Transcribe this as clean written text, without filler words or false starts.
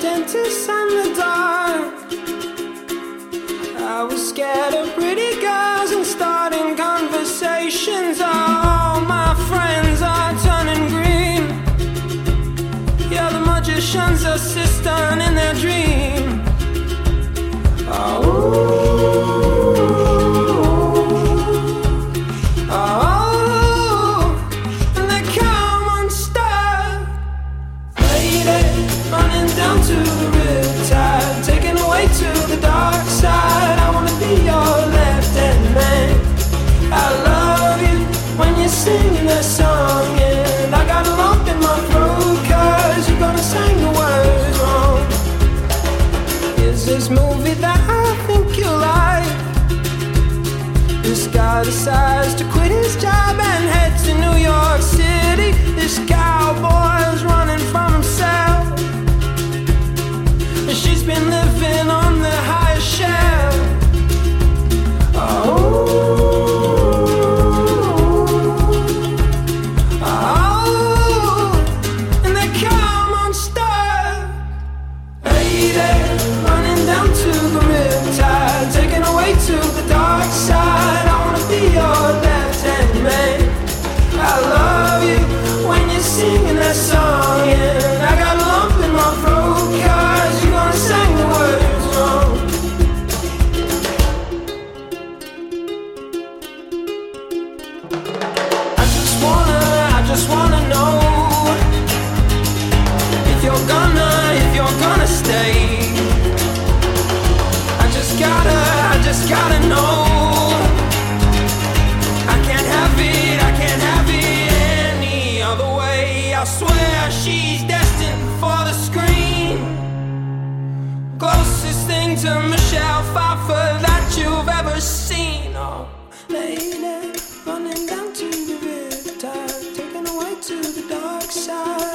dentist and the dark. I was scared of pretty girls and starting conversations. All my friends are turning green. Yeah, the magician's assistant in their dream. Down to the riptide, taken away to the dark side. I wanna be your left-hand man. I love you when you're singing that song, and I got a lump in my throat 'cause you're gonna sing the words wrong. Here's this movie that I think you'll like. This guy decides to quit his job and head to New York City. This cowboy's running from himself. She's been living on the highest shelf. And they come unstuck. Lady, running down to the riptide, taken away to the dark side. I wanna be your left-hand man. I love you when you're singing that song, and I got a lump in my throat 'cause you're gonna sing the words wrong. I just wanna know if you're gonna stay. I just gotta know. I can't have it any other way. I swear she's destined for the screen. Closest thing to Michelle Pfeiffer that you've ever seen. Oh, lady, running down to the riptide, taken away to the dark side.